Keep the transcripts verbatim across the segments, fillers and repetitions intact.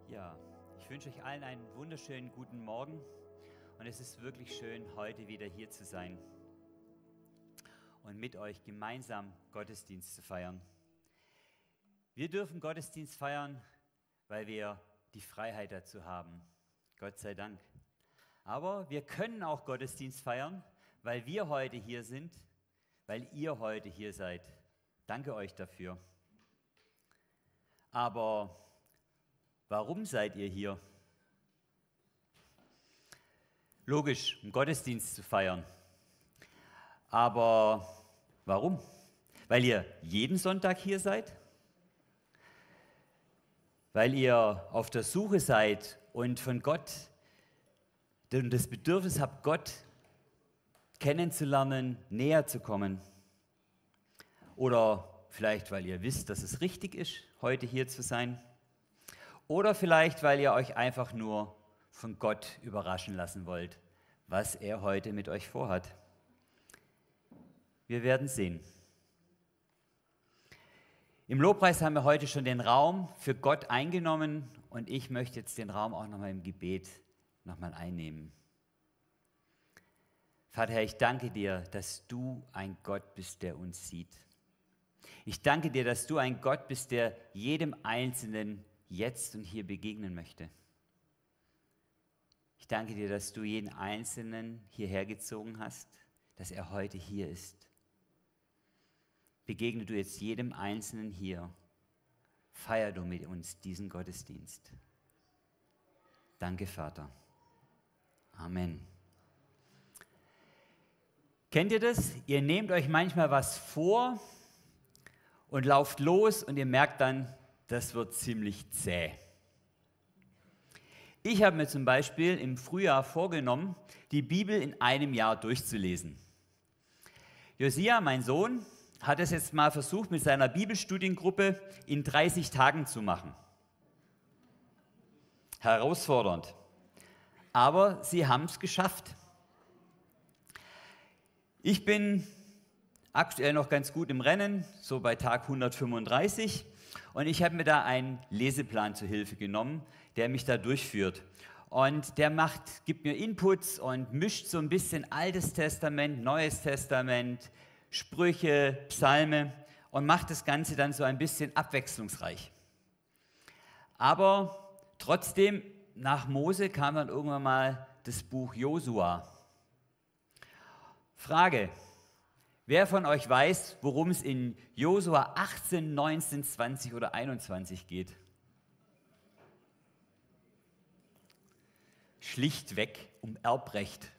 Ja, ich wünsche euch allen einen wunderschönen guten Morgen und es ist wirklich schön, heute wieder hier zu sein und mit euch gemeinsam Gottesdienst zu feiern. Wir dürfen Gottesdienst feiern, weil wir die Freiheit dazu haben. Gott sei Dank. Aber wir können auch Gottesdienst feiern, weil wir heute hier sind, weil ihr heute hier seid. Danke euch dafür. Aber warum seid ihr hier? Logisch, um Gottesdienst zu feiern. Aber warum? Weil ihr jeden Sonntag hier seid? Weil ihr auf der Suche seid und von Gott und das Bedürfnis habt, Gott kennenzulernen, näher zu kommen? Oder vielleicht, weil ihr wisst, dass es richtig ist, heute hier zu sein? Oder vielleicht, weil ihr euch einfach nur von Gott überraschen lassen wollt, was er heute mit euch vorhat. Wir werden sehen. Im Lobpreis haben wir heute schon den Raum für Gott eingenommen und ich möchte jetzt den Raum auch nochmal im Gebet nochmal einnehmen. Vater Herr, ich danke dir, dass du ein Gott bist, der uns sieht. Ich danke dir, dass du ein Gott bist, der jedem Einzelnen jetzt und hier begegnen möchte. Ich danke dir, dass du jeden Einzelnen hierher gezogen hast, dass er heute hier ist. Begegne du jetzt jedem Einzelnen hier. Feier du mit uns diesen Gottesdienst. Danke, Vater. Amen. Kennt ihr das? Ihr nehmt euch manchmal was vor und lauft los und ihr merkt dann, das wird ziemlich zäh. Ich habe mir zum Beispiel im Frühjahr vorgenommen, die Bibel in einem Jahr durchzulesen. Josia, mein Sohn, hat es jetzt mal versucht, mit seiner Bibelstudiengruppe in dreißig Tagen zu machen. Herausfordernd. Aber sie haben es geschafft. Ich bin aktuell noch ganz gut im Rennen, so bei Tag hundertfünfunddreißig. Und ich habe mir da einen Leseplan zur Hilfe genommen, der mich da durchführt. Und der macht, gibt mir Inputs und mischt so ein bisschen Altes Testament, Neues Testament, Sprüche, Psalme und macht das Ganze dann so ein bisschen abwechslungsreich. Aber trotzdem, nach Mose kam dann irgendwann mal das Buch Josua. Frage: Wer von euch weiß, worum es in Josua achtzehn, neunzehn, zwanzig oder einundzwanzig geht? Schlichtweg um Erbrecht.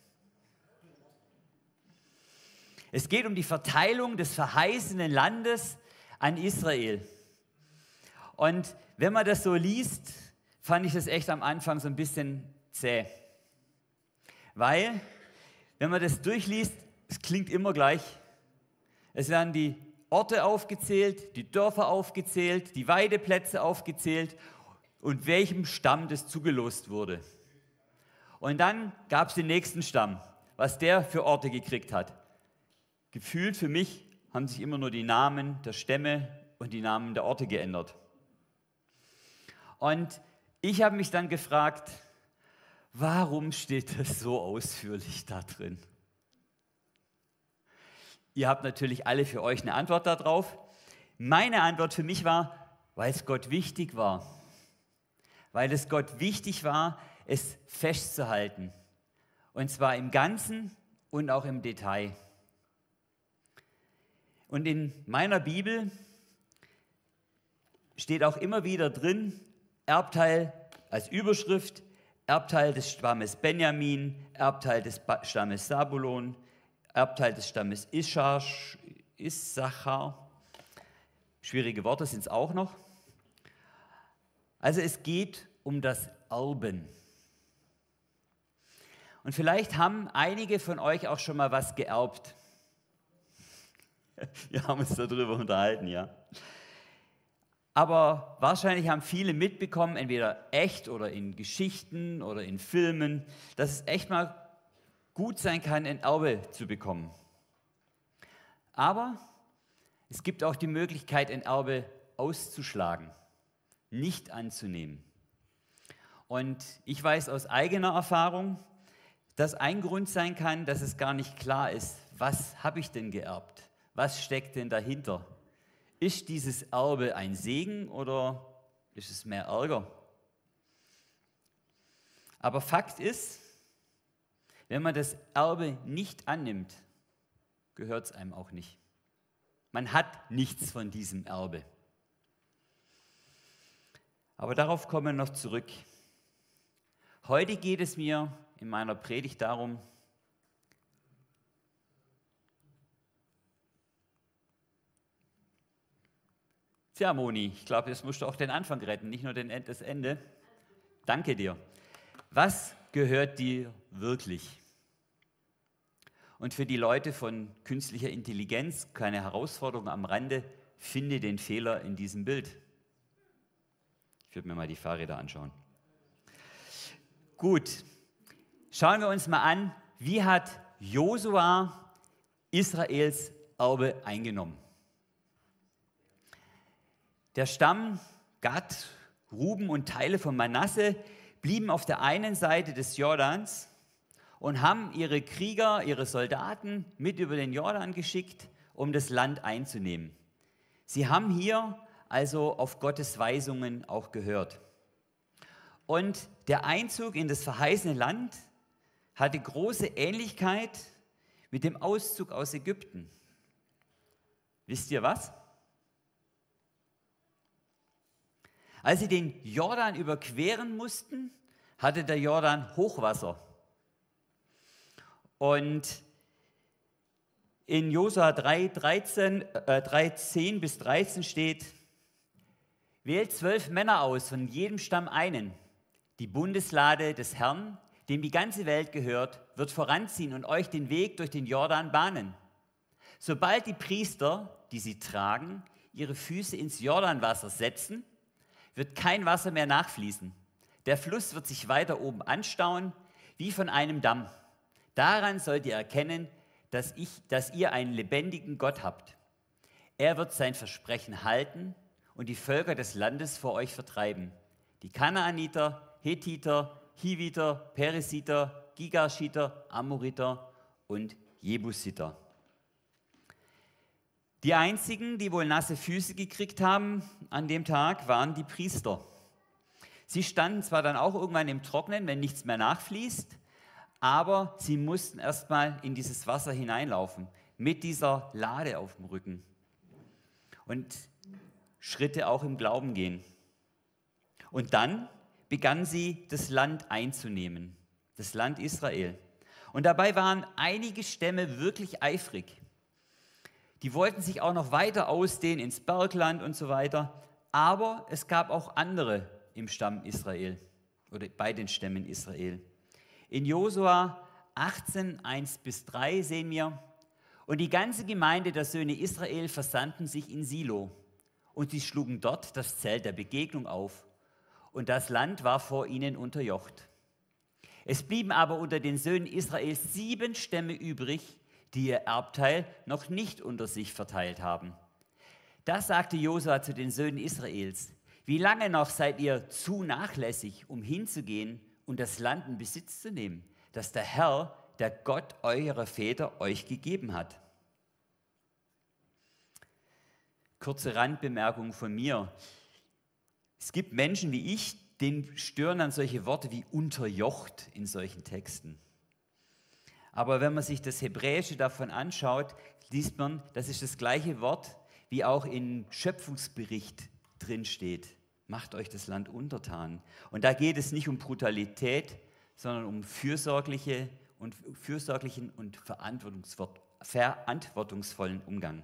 Es geht um die Verteilung des verheißenen Landes an Israel. Und wenn man das so liest, fand ich das echt am Anfang so ein bisschen zäh. Weil, wenn man das durchliest, es klingt immer gleich. Es werden die Orte aufgezählt, die Dörfer aufgezählt, die Weideplätze aufgezählt und welchem Stamm das zugelost wurde. Und dann gab es den nächsten Stamm, was der für Orte gekriegt hat. Gefühlt für mich haben sich immer nur die Namen der Stämme und die Namen der Orte geändert. Und ich habe mich dann gefragt, warum steht das so ausführlich da drin? Ihr habt natürlich alle für euch eine Antwort darauf. Meine Antwort für mich war, weil es Gott wichtig war. Weil es Gott wichtig war, es festzuhalten. Und zwar im Ganzen und auch im Detail. Und in meiner Bibel steht auch immer wieder drin, Erbteil als Überschrift, Erbteil des Stammes Benjamin, Erbteil des Stammes Sabulon, Erbteil des Stammes Ischar, Issachar. Schwierige Worte sind es auch noch. Also es geht um das Erben. Und vielleicht haben einige von euch auch schon mal was geerbt. Wir haben uns darüber unterhalten, ja. Aber wahrscheinlich haben viele mitbekommen, entweder echt oder in Geschichten oder in Filmen, dass es echt mal gut sein kann, ein Erbe zu bekommen. Aber es gibt auch die Möglichkeit, ein Erbe auszuschlagen, nicht anzunehmen. Und ich weiß aus eigener Erfahrung, dass ein Grund sein kann, dass es gar nicht klar ist, was habe ich denn geerbt? Was steckt denn dahinter? Ist dieses Erbe ein Segen oder ist es mehr Ärger? Aber Fakt ist, wenn man das Erbe nicht annimmt, gehört es einem auch nicht. Man hat nichts von diesem Erbe. Aber darauf kommen wir noch zurück. Heute geht es mir in meiner Predigt darum, Tja, Moni, ich glaube, jetzt musst du auch den Anfang retten, nicht nur den, das Ende. Danke dir. Was gehört dir wirklich? Und für die Leute von künstlicher Intelligenz, keine Herausforderung am Rande, finde den Fehler in diesem Bild. Ich würde mir mal die Fahrräder anschauen. Gut, schauen wir uns mal an, wie hat Josua Israels Erbe eingenommen? Der Stamm Gad, Ruben und Teile von Manasse blieben auf der einen Seite des Jordans und haben ihre Krieger, ihre Soldaten mit über den Jordan geschickt, um das Land einzunehmen. Sie haben hier also auf Gottes Weisungen auch gehört. Und der Einzug in das verheißene Land hatte große Ähnlichkeit mit dem Auszug aus Ägypten. Wisst ihr was? Als sie den Jordan überqueren mussten, hatte der Jordan Hochwasser. Und in Josua drei, dreizehn, äh, drei, zehn bis dreizehn steht, wählt zwölf Männer aus, von jedem Stamm einen. Die Bundeslade des Herrn, dem die ganze Welt gehört, wird voranziehen und euch den Weg durch den Jordan bahnen. Sobald die Priester, die sie tragen, ihre Füße ins Jordanwasser setzen, wird kein Wasser mehr nachfließen. Der Fluss wird sich weiter oben anstauen, wie von einem Damm. Daran sollt ihr erkennen, dass, ich, dass ihr einen lebendigen Gott habt. Er wird sein Versprechen halten und die Völker des Landes vor euch vertreiben. Die Kanaaniter, Hethiter, Hiviter, Peresiter, Gigaschiter, Amoriter und Jebusiter. Die einzigen, die wohl nasse Füße gekriegt haben an dem Tag, waren die Priester. Sie standen zwar dann auch irgendwann im Trocknen, wenn nichts mehr nachfließt, aber sie mussten erstmal in dieses Wasser hineinlaufen, mit dieser Lade auf dem Rücken und Schritte auch im Glauben gehen. Und dann begannen sie, das Land einzunehmen, das Land Israel. Und dabei waren einige Stämme wirklich eifrig. Die wollten sich auch noch weiter ausdehnen ins Bergland und so weiter. Aber es gab auch andere im Stamm Israel oder bei den Stämmen Israel. In Josua achtzehn, eins bis drei sehen wir, und die ganze Gemeinde der Söhne Israel versandten sich in Silo. Und sie schlugen dort das Zelt der Begegnung auf. Und das Land war vor ihnen unterjocht. Es blieben aber unter den Söhnen Israels sieben Stämme übrig, die ihr Erbteil noch nicht unter sich verteilt haben. Da sagte Josua zu den Söhnen Israels: Wie lange noch seid ihr zu nachlässig, um hinzugehen und das Land in Besitz zu nehmen, das der Herr, der Gott eurer Väter, euch gegeben hat? Kurze Randbemerkung von mir. Es gibt Menschen wie ich, denen stören dann solche Worte wie unterjocht in solchen Texten. Aber wenn man sich das Hebräische davon anschaut, liest man, das ist das gleiche Wort, wie auch im Schöpfungsbericht drin steht. Macht euch das Land untertan. Und da geht es nicht um Brutalität, sondern um fürsorgliche und, fürsorglichen und verantwortungsvollen Umgang.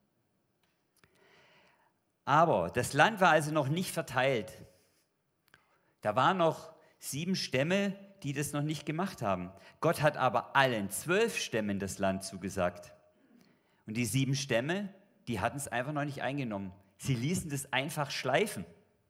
Aber das Land war also noch nicht verteilt. Da waren noch sieben Stämme, die das noch nicht gemacht haben. Gott hat aber allen zwölf Stämmen das Land zugesagt. Und die sieben Stämme, die hatten es einfach noch nicht eingenommen. Sie ließen das einfach schleifen.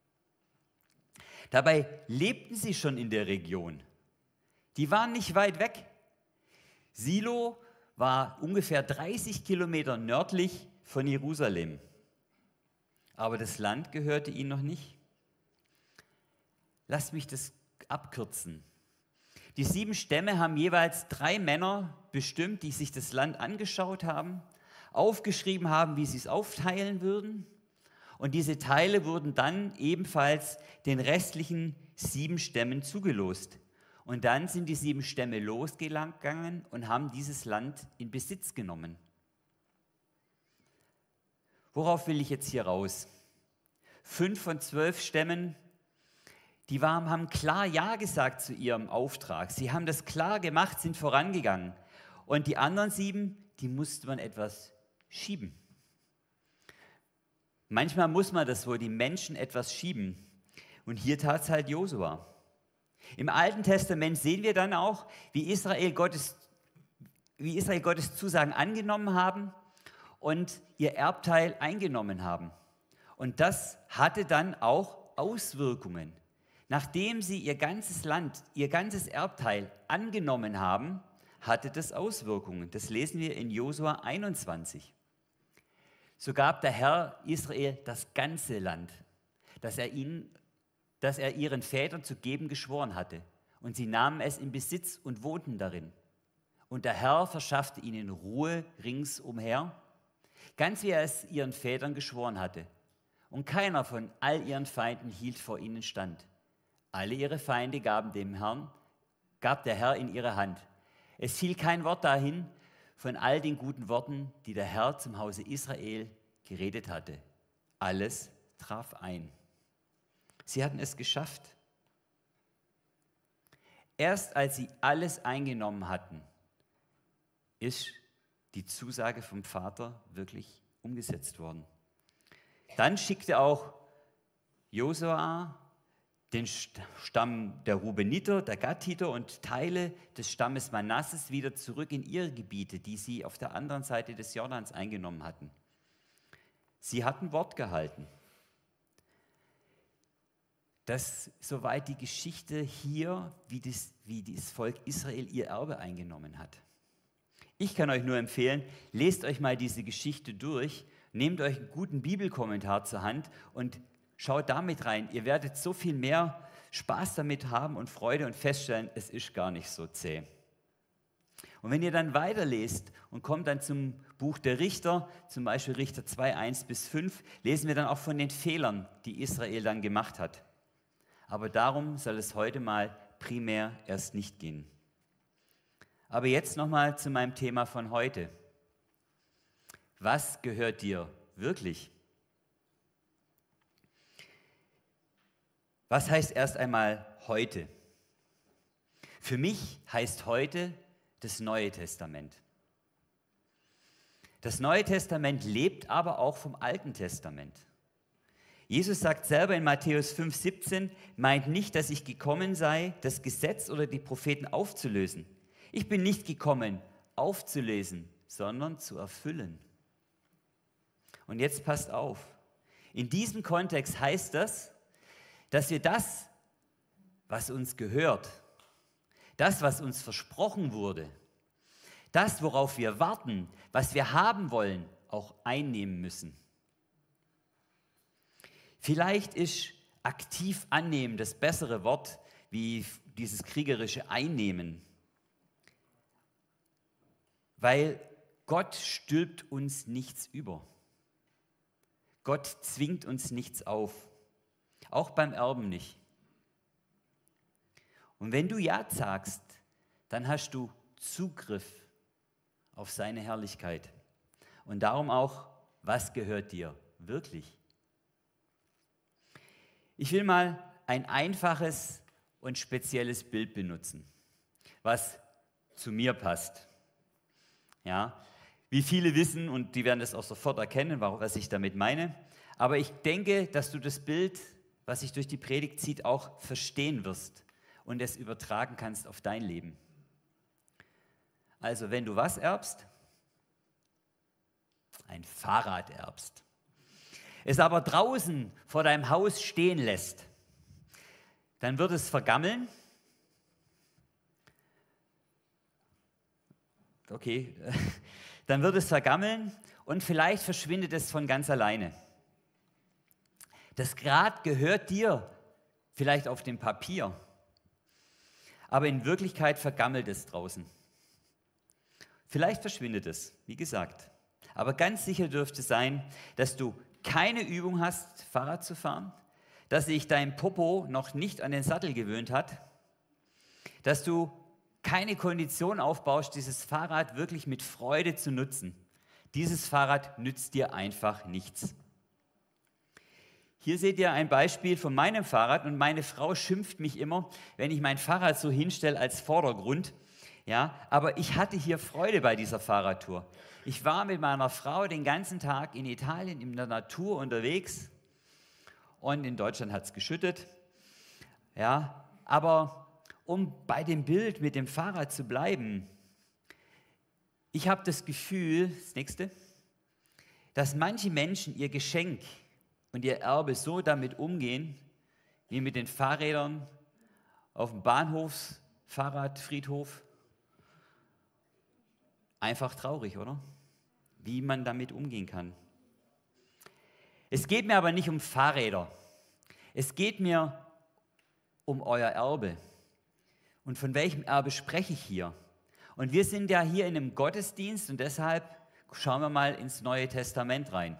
Dabei lebten sie schon in der Region. Die waren nicht weit weg. Silo war ungefähr dreißig Kilometer nördlich von Jerusalem. Aber das Land gehörte ihnen noch nicht. Lasst mich das abkürzen. Die sieben Stämme haben jeweils drei Männer bestimmt, die sich das Land angeschaut haben, aufgeschrieben haben, wie sie es aufteilen würden. Und diese Teile wurden dann ebenfalls den restlichen sieben Stämmen zugelost. Und dann sind die sieben Stämme losgegangen und haben dieses Land in Besitz genommen. Worauf will ich jetzt hier raus? Fünf von zwölf Stämmen, die waren, haben klar Ja gesagt zu ihrem Auftrag. Sie haben das klar gemacht, sind vorangegangen. Und die anderen sieben, die musste man etwas schieben. Manchmal muss man das, wo die Menschen etwas schieben. Und hier tat es halt Josua. Im Alten Testament sehen wir dann auch, wie Israel Gottes, wie Israel Gottes Zusagen angenommen haben und ihr Erbteil eingenommen haben. Und das hatte dann auch Auswirkungen. Nachdem sie ihr ganzes Land, ihr ganzes Erbteil angenommen haben, hatte das Auswirkungen. Das lesen wir in Josua einundzwanzig. So gab der Herr Israel das ganze Land, das er ihnen, das er ihren Vätern zu geben geschworen hatte. Und sie nahmen es in Besitz und wohnten darin. Und der Herr verschaffte ihnen Ruhe ringsumher, ganz wie er es ihren Vätern geschworen hatte. Und keiner von all ihren Feinden hielt vor ihnen stand. Alle ihre Feinde gaben dem Herrn, gab der Herr in ihre Hand. Es fiel kein Wort dahin von all den guten Worten, die der Herr zum Hause Israel geredet hatte. Alles traf ein. Sie hatten es geschafft. Erst als sie alles eingenommen hatten, ist die Zusage vom Vater wirklich umgesetzt worden. Dann schickte auch Josua den Stamm der Rubeniter, der Gaditer und Teile des Stammes Manasses wieder zurück in ihre Gebiete, die sie auf der anderen Seite des Jordans eingenommen hatten. Sie hatten Wort gehalten. Das ist soweit die Geschichte hier, wie das, wie das Volk Israel ihr Erbe eingenommen hat. Ich kann euch nur empfehlen, lest euch mal diese Geschichte durch, nehmt euch einen guten Bibelkommentar zur Hand und schaut damit rein. Ihr werdet so viel mehr Spaß damit haben und Freude und feststellen, es ist gar nicht so zäh. Und wenn ihr dann weiterlest und kommt dann zum Buch der Richter, zum Beispiel Richter zwei, eins bis fünf, lesen wir dann auch von den Fehlern, die Israel dann gemacht hat. Aber darum soll es heute mal primär erst nicht gehen. Aber jetzt nochmal zu meinem Thema von heute. Was gehört dir wirklich? Was heißt erst einmal heute? Für mich heißt heute das Neue Testament. Das Neue Testament lebt aber auch vom Alten Testament. Jesus sagt selber in Matthäus fünf, siebzehn, meint nicht, dass ich gekommen sei, das Gesetz oder die Propheten aufzulösen. Ich bin nicht gekommen, aufzulösen, sondern zu erfüllen. Und jetzt passt auf. In diesem Kontext heißt das, dass wir das, was uns gehört, das, was uns versprochen wurde, das, worauf wir warten, was wir haben wollen, auch einnehmen müssen. Vielleicht ist aktiv annehmen das bessere Wort wie dieses kriegerische Einnehmen, weil Gott stülpt uns nichts über. Gott zwingt uns nichts auf, auch beim Erben nicht. Und wenn du Ja sagst, dann hast du Zugriff auf seine Herrlichkeit. Und darum auch, was gehört dir wirklich? Ich will mal ein einfaches und spezielles Bild benutzen, was zu mir passt. Ja, wie viele wissen, und die werden das auch sofort erkennen, was ich damit meine, aber ich denke, dass du das Bild, was sich durch die Predigt zieht, auch verstehen wirst und es übertragen kannst auf dein Leben. Also, wenn du was erbst? Ein Fahrrad erbst. Es aber draußen vor deinem Haus stehen lässt, dann wird es vergammeln. Okay, dann wird es vergammeln und vielleicht verschwindet es von ganz alleine. Das Rad gehört dir, vielleicht auf dem Papier, aber in Wirklichkeit vergammelt es draußen. Vielleicht verschwindet es, wie gesagt. Aber ganz sicher dürfte sein, dass du keine Übung hast, Fahrrad zu fahren, dass sich dein Popo noch nicht an den Sattel gewöhnt hat, dass du keine Kondition aufbaust, dieses Fahrrad wirklich mit Freude zu nutzen. Dieses Fahrrad nützt dir einfach nichts. Hier seht ihr ein Beispiel von meinem Fahrrad und meine Frau schimpft mich immer, wenn ich mein Fahrrad so hinstelle als Vordergrund. Ja, aber ich hatte hier Freude bei dieser Fahrradtour. Ich war mit meiner Frau den ganzen Tag in Italien in der Natur unterwegs und in Deutschland hat es geschüttet. Ja, aber um bei dem Bild mit dem Fahrrad zu bleiben, ich habe das Gefühl, das nächste, dass manche Menschen ihr Geschenk und ihr Erbe so damit umgehen, wie mit den Fahrrädern auf dem Bahnhofsfahrradfriedhof. Einfach traurig, oder? Wie man damit umgehen kann. Es geht mir aber nicht um Fahrräder. Es geht mir um euer Erbe. Und von welchem Erbe spreche ich hier? Und wir sind ja hier in einem Gottesdienst und deshalb schauen wir mal ins Neue Testament rein.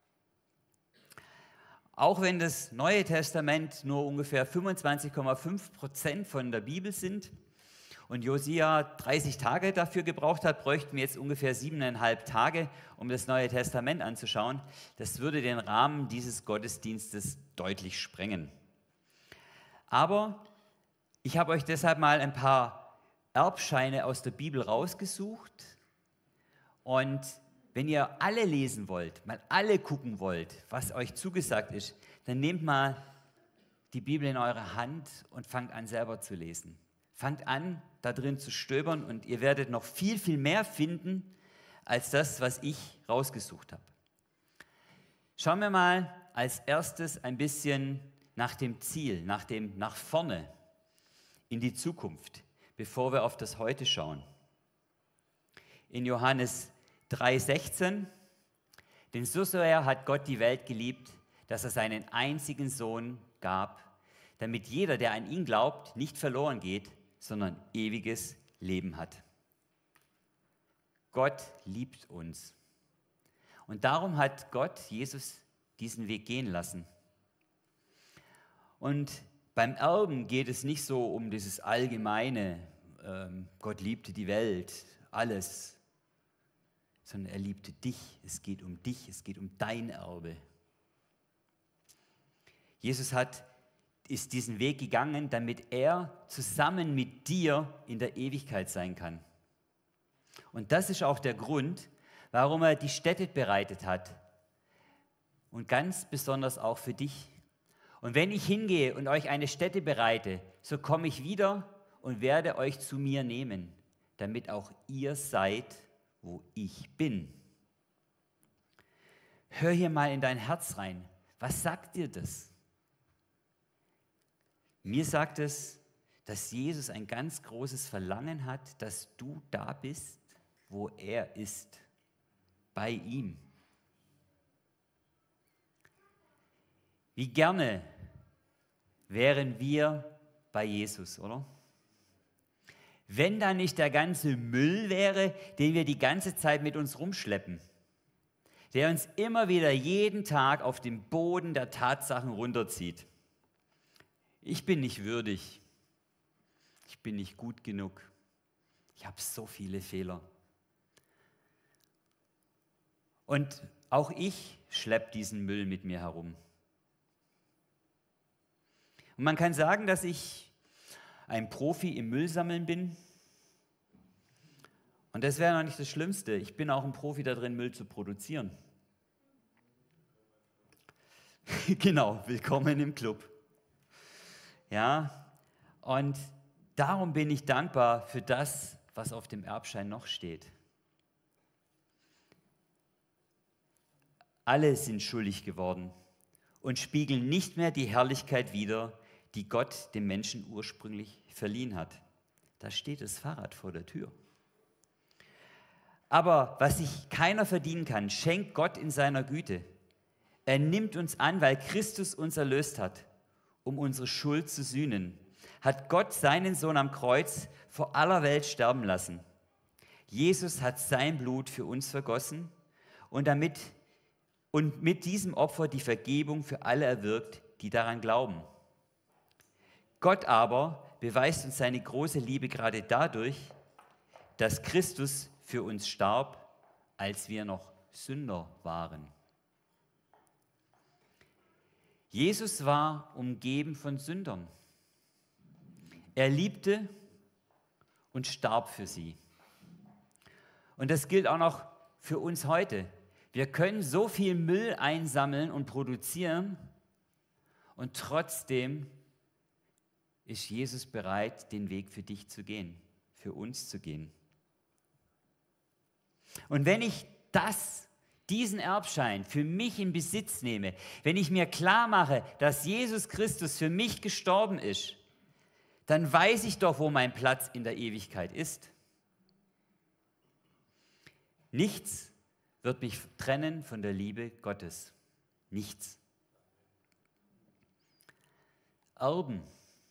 Auch wenn das Neue Testament nur ungefähr fünfundzwanzig Komma fünf Prozent von der Bibel sind und Josia dreißig Tage dafür gebraucht hat, bräuchten wir jetzt ungefähr siebeneinhalb Tage, um das Neue Testament anzuschauen. Das würde den Rahmen dieses Gottesdienstes deutlich sprengen. Aber ich habe euch deshalb mal ein paar Erbscheine aus der Bibel rausgesucht. Und wenn ihr alle lesen wollt, mal alle gucken wollt, was euch zugesagt ist, dann nehmt mal die Bibel in eure Hand und fangt an, selber zu lesen. Fangt an, da drin zu stöbern und ihr werdet noch viel, viel mehr finden, als das, was ich rausgesucht habe. Schauen wir mal als erstes ein bisschen nach dem Ziel, nach dem nach vorne, in die Zukunft, bevor wir auf das Heute schauen. In Johannes drei sechzehn, denn so sehr hat Gott die Welt geliebt, dass er seinen einzigen Sohn gab, damit jeder, der an ihn glaubt, nicht verloren geht, sondern ewiges Leben hat. Gott liebt uns. Und darum hat Gott Jesus diesen Weg gehen lassen. Und beim Erben geht es nicht so um dieses allgemeine, ähm, Gott liebte die Welt, alles, sondern er liebte dich. Es geht um dich, es geht um dein Erbe. Jesus hat, ist diesen Weg gegangen, damit er zusammen mit dir in der Ewigkeit sein kann. Und das ist auch der Grund, warum er die Stätte bereitet hat. Und ganz besonders auch für dich. Und wenn ich hingehe und euch eine Stätte bereite, so komme ich wieder und werde euch zu mir nehmen, damit auch ihr seid, wo ich bin. Hör hier mal in dein Herz rein. Was sagt dir das? Mir sagt es, dass Jesus ein ganz großes Verlangen hat, dass du da bist, wo er ist, bei ihm. Wie gerne wären wir bei Jesus, oder? Wenn da nicht der ganze Müll wäre, den wir die ganze Zeit mit uns rumschleppen, der uns immer wieder jeden Tag auf den Boden der Tatsachen runterzieht. Ich bin nicht würdig, ich bin nicht gut genug, ich habe so viele Fehler. Und auch ich schleppe diesen Müll mit mir herum. Und man kann sagen, dass ich ein Profi im Müllsammeln bin. Und das wäre noch nicht das Schlimmste. Ich bin auch ein Profi darin, Müll zu produzieren. Genau, willkommen im Club. Ja, und darum bin ich dankbar für das, was auf dem Erbschein noch steht. Alle sind schuldig geworden und spiegeln nicht mehr die Herrlichkeit wider, die Gott dem Menschen ursprünglich verliehen hat. Da steht das Fahrrad vor der Tür. Aber was sich keiner verdienen kann, schenkt Gott in seiner Güte. Er nimmt uns an, weil Christus uns erlöst hat, um unsere Schuld zu sühnen, hat Gott seinen Sohn am Kreuz vor aller Welt sterben lassen. Jesus hat sein Blut für uns vergossen und damit und mit diesem Opfer die Vergebung für alle erwirkt, die daran glauben. Gott aber beweist uns seine große Liebe gerade dadurch, dass Christus für uns starb, als wir noch Sünder waren. Jesus war umgeben von Sündern. Er liebte und starb für sie. Und das gilt auch noch für uns heute. Wir können so viel Müll einsammeln und produzieren und trotzdem ist Jesus bereit, den Weg für dich zu gehen, für uns zu gehen. Und wenn ich das, diesen Erbschein für mich in Besitz nehme, wenn ich mir klar mache, dass Jesus Christus für mich gestorben ist, dann weiß ich doch, wo mein Platz in der Ewigkeit ist. Nichts wird mich trennen von der Liebe Gottes. Nichts. Erben.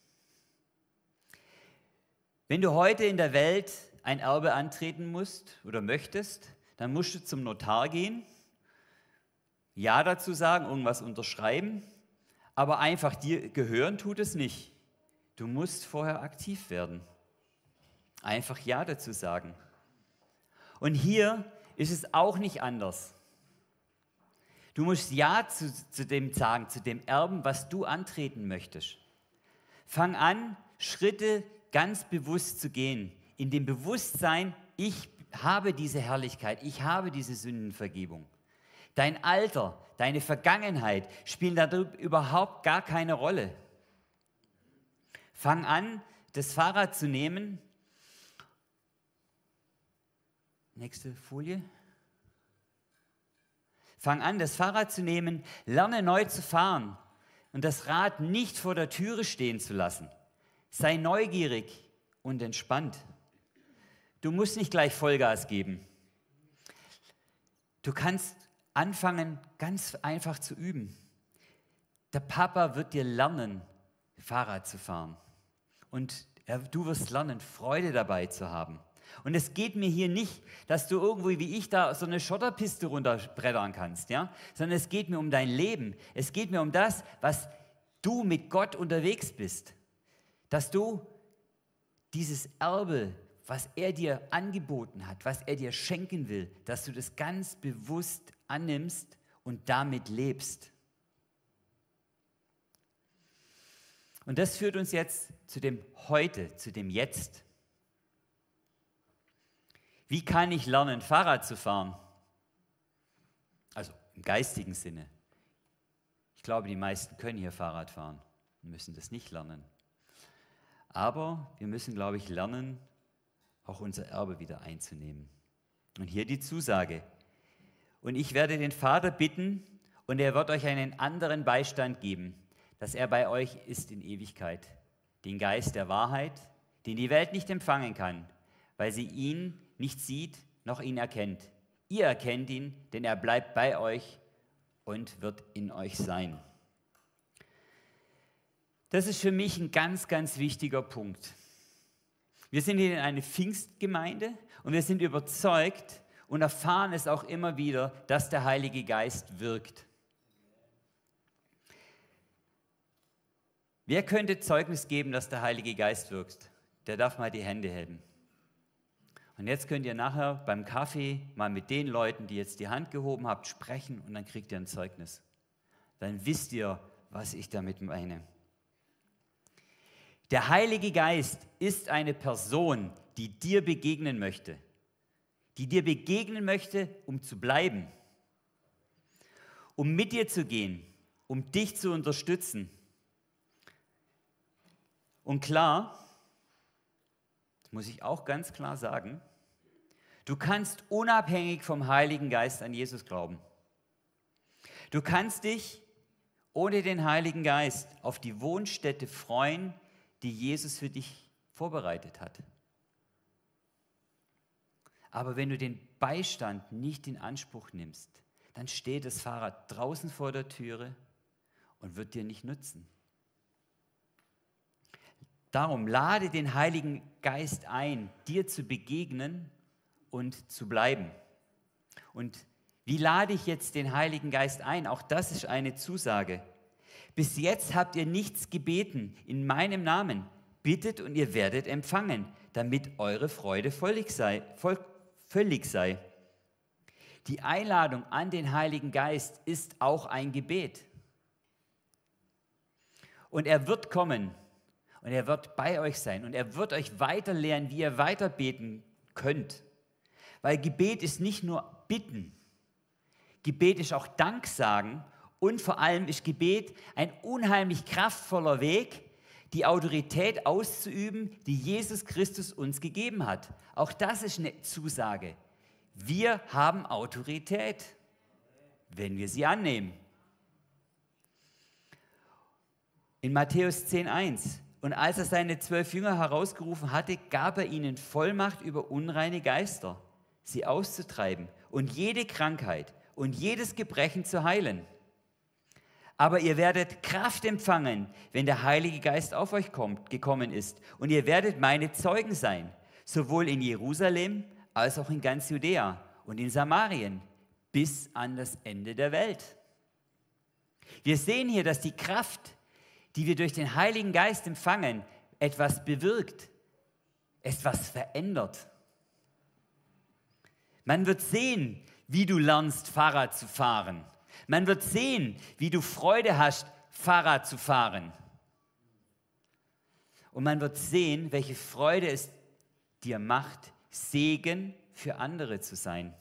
Wenn du heute in der Welt ein Erbe antreten musst oder möchtest, dann musst du zum Notar gehen, Ja dazu sagen, irgendwas unterschreiben, aber einfach dir gehören tut es nicht. Du musst vorher aktiv werden. Einfach Ja dazu sagen. Und hier ist es auch nicht anders. Du musst Ja zu, zu dem sagen, zu dem Erben, was du antreten möchtest. Fang an, Schritte ganz bewusst zu gehen, in dem Bewusstsein, ich habe diese Herrlichkeit, ich habe diese Sündenvergebung. Dein Alter, deine Vergangenheit spielen da überhaupt gar keine Rolle. Fang an, das Fahrrad zu nehmen. Nächste Folie. Fang an, das Fahrrad zu nehmen, lerne neu zu fahren und das Rad nicht vor der Türe stehen zu lassen. Sei neugierig und entspannt. Du musst nicht gleich Vollgas geben. Du kannst anfangen, ganz einfach zu üben. Der Papa wird dir lernen, Fahrrad zu fahren. Und er, du wirst lernen, Freude dabei zu haben. Und es geht mir hier nicht, dass du irgendwo wie ich da so eine Schotterpiste runterbrettern kannst, ja? Sondern es geht mir um dein Leben. Es geht mir um das, was du mit Gott unterwegs bist. Dass du dieses Erbe, was er dir angeboten hat, was er dir schenken will, dass du das ganz bewusst annimmst und damit lebst. Und das führt uns jetzt zu dem Heute, zu dem Jetzt. Wie kann ich lernen, Fahrrad zu fahren? Also im geistigen Sinne. Ich glaube, die meisten können hier Fahrrad fahren und müssen das nicht lernen. Aber wir müssen, glaube ich, lernen, auch unser Erbe wieder einzunehmen. Und hier die Zusage. Und ich werde den Vater bitten, und er wird euch einen anderen Beistand geben, dass er bei euch ist in Ewigkeit. Den Geist der Wahrheit, den die Welt nicht empfangen kann, weil sie ihn nicht sieht, noch ihn erkennt. Ihr erkennt ihn, denn er bleibt bei euch und wird in euch sein. Das ist für mich ein ganz, ganz wichtiger Punkt. Wir sind hier in einer Pfingstgemeinde und wir sind überzeugt und erfahren es auch immer wieder, dass der Heilige Geist wirkt. Wer könnte Zeugnis geben, dass der Heilige Geist wirkt? Der darf mal die Hände heben. Und jetzt könnt ihr nachher beim Kaffee mal mit den Leuten, die jetzt die Hand gehoben habt, sprechen und dann kriegt ihr ein Zeugnis. Dann wisst ihr, was ich damit meine. Der Heilige Geist ist eine Person, die dir begegnen möchte. Die dir begegnen möchte, um zu bleiben. Um mit dir zu gehen, um dich zu unterstützen. Und klar, das muss ich auch ganz klar sagen, du kannst unabhängig vom Heiligen Geist an Jesus glauben. Du kannst dich ohne den Heiligen Geist auf die Wohnstätte freuen, die Jesus für dich vorbereitet hat. Aber wenn du den Beistand nicht in Anspruch nimmst, dann steht das Fahrrad draußen vor der Türe und wird dir nicht nützen. Darum lade den Heiligen Geist ein, dir zu begegnen und zu bleiben. Und wie lade ich jetzt den Heiligen Geist ein? Auch das ist eine Zusage. Bis jetzt habt ihr nichts gebeten in meinem Namen. Bittet und ihr werdet empfangen, damit eure Freude völlig sei. Voll, völlig sei. Die Einladung an den Heiligen Geist ist auch ein Gebet. Und er wird kommen und er wird bei euch sein und er wird euch weiter lehren, wie ihr weiter beten könnt. Weil Gebet ist nicht nur Bitten, Gebet ist auch Danksagen und vor allem ist Gebet ein unheimlich kraftvoller Weg, die Autorität auszuüben, die Jesus Christus uns gegeben hat. Auch das ist eine Zusage. Wir haben Autorität, wenn wir sie annehmen. In Matthäus zehn eins: Und als er seine zwölf Jünger herausgerufen hatte, gab er ihnen Vollmacht über unreine Geister, sie auszutreiben und jede Krankheit und jedes Gebrechen zu heilen. Aber ihr werdet Kraft empfangen, wenn der Heilige Geist auf euch kommt, gekommen ist. Und ihr werdet meine Zeugen sein, sowohl in Jerusalem als auch in ganz Judäa und in Samarien, bis an das Ende der Welt. Wir sehen hier, dass die Kraft, die wir durch den Heiligen Geist empfangen, etwas bewirkt, etwas verändert. Man wird sehen, wie du lernst, Fahrrad zu fahren. Man wird sehen, wie du Freude hast, Fahrrad zu fahren. Und man wird sehen, welche Freude es dir macht, Segen für andere zu sein.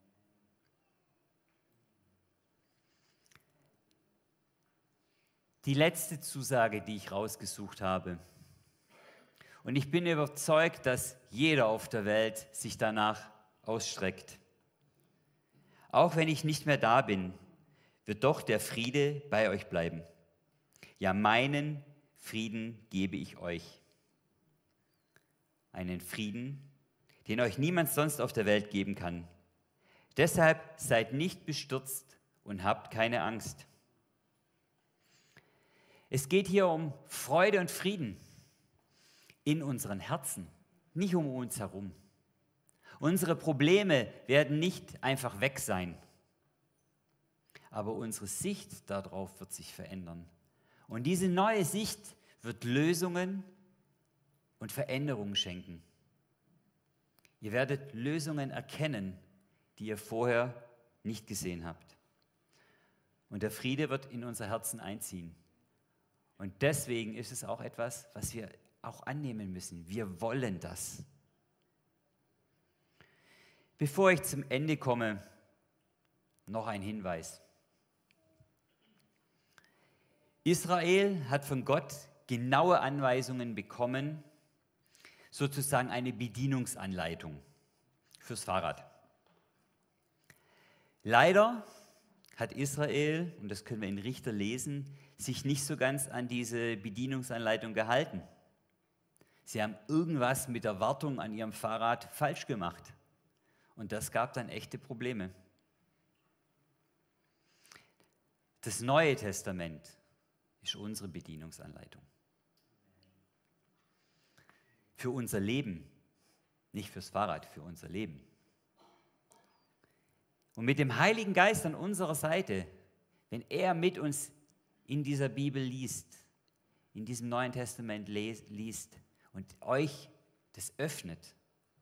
Die letzte Zusage, die ich rausgesucht habe. Und ich bin überzeugt, dass jeder auf der Welt sich danach ausstreckt. Auch wenn ich nicht mehr da bin, wird doch der Friede bei euch bleiben. Ja, meinen Frieden gebe ich euch. Einen Frieden, den euch niemand sonst auf der Welt geben kann. Deshalb seid nicht bestürzt und habt keine Angst. Es geht hier um Freude und Frieden in unseren Herzen, nicht um uns herum. Unsere Probleme werden nicht einfach weg sein, aber unsere Sicht darauf wird sich verändern. Und diese neue Sicht wird Lösungen und Veränderungen schenken. Ihr werdet Lösungen erkennen, die ihr vorher nicht gesehen habt. Und der Friede wird in unser Herzen einziehen. Und deswegen ist es auch etwas, was wir auch annehmen müssen. Wir wollen das. Bevor ich zum Ende komme, noch ein Hinweis. Israel hat von Gott genaue Anweisungen bekommen, sozusagen eine Bedienungsanleitung fürs Fahrrad. Leider hat Israel, und das können wir in Richter lesen, sich nicht so ganz an diese Bedienungsanleitung gehalten. Sie haben irgendwas mit der Wartung an ihrem Fahrrad falsch gemacht. Und das gab dann echte Probleme. Das Neue Testament ist unsere Bedienungsanleitung. Für unser Leben, nicht fürs Fahrrad, für unser Leben. Und mit dem Heiligen Geist an unserer Seite, wenn er mit uns in dieser Bibel liest, in diesem Neuen Testament liest und euch das öffnet,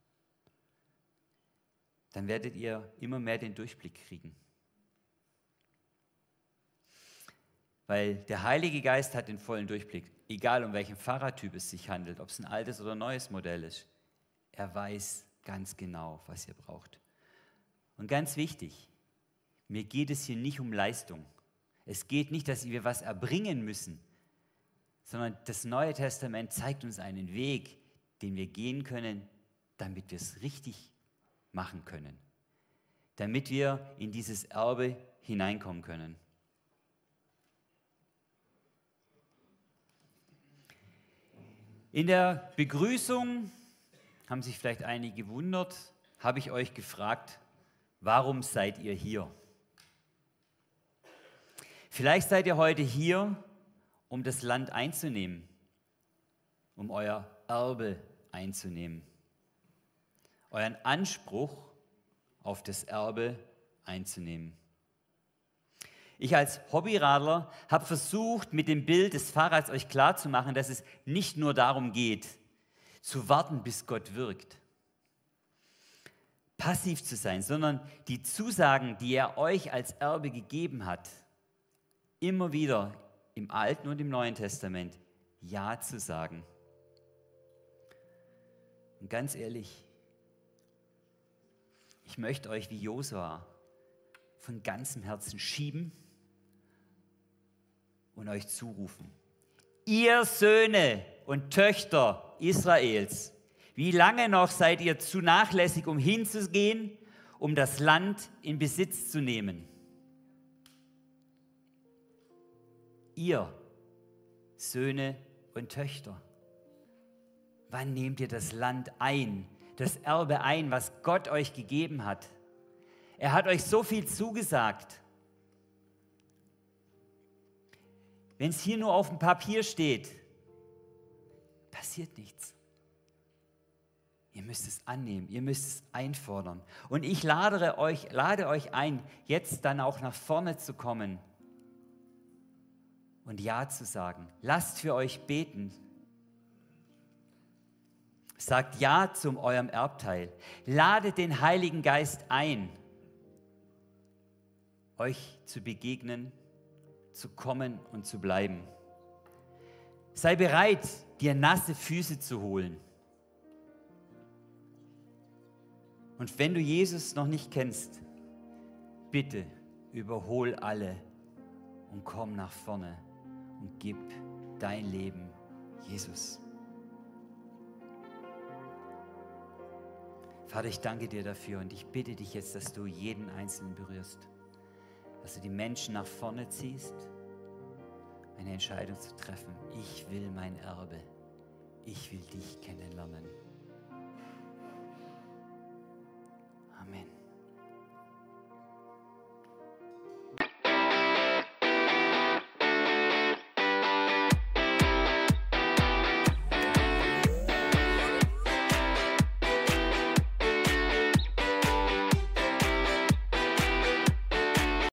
dann werdet ihr immer mehr den Durchblick kriegen. Weil der Heilige Geist hat den vollen Durchblick, egal um welchen Fahrradtyp es sich handelt, ob es ein altes oder neues Modell ist. Er weiß ganz genau, was ihr braucht. Und ganz wichtig, mir geht es hier nicht um Leistung. Es geht nicht, dass wir was erbringen müssen, sondern das Neue Testament zeigt uns einen Weg, den wir gehen können, damit wir es richtig machen können, damit wir in dieses Erbe hineinkommen können. In der Begrüßung haben sich vielleicht einige gewundert, habe ich euch gefragt, warum seid ihr hier? Vielleicht seid ihr heute hier, um das Land einzunehmen, um euer Erbe einzunehmen. Euren Anspruch auf das Erbe einzunehmen. Ich als Hobbyradler habe versucht, mit dem Bild des Fahrrads euch klarzumachen, dass es nicht nur darum geht, zu warten, bis Gott wirkt, passiv zu sein, sondern die Zusagen, die er euch als Erbe gegeben hat, immer wieder im Alten und im Neuen Testament Ja zu sagen. Und ganz ehrlich, ich möchte euch wie Josua von ganzem Herzen schieben und euch zurufen. Ihr Söhne und Töchter Israels, wie lange noch seid ihr zu nachlässig, um hinzugehen, um das Land in Besitz zu nehmen? Ihr Söhne und Töchter, wann nehmt ihr das Land ein, das Erbe ein, was Gott euch gegeben hat? Er hat euch so viel zugesagt. Wenn es hier nur auf dem Papier steht, passiert nichts. Ihr müsst es annehmen, ihr müsst es einfordern. Und ich lade euch, lade euch ein, jetzt dann auch nach vorne zu kommen und Ja zu sagen. Lasst für euch beten. Sagt Ja zu eurem Erbteil. Ladet den Heiligen Geist ein, euch zu begegnen, zu kommen und zu bleiben. Sei bereit, dir nasse Füße zu holen. Und wenn du Jesus noch nicht kennst, bitte überhol alle und komm nach vorne und gib dein Leben Jesus. Vater, ich danke dir dafür und ich bitte dich jetzt, dass du jeden Einzelnen berührst, dass du die Menschen nach vorne ziehst, eine Entscheidung zu treffen. Ich will mein Erbe, ich will dich kennenlernen.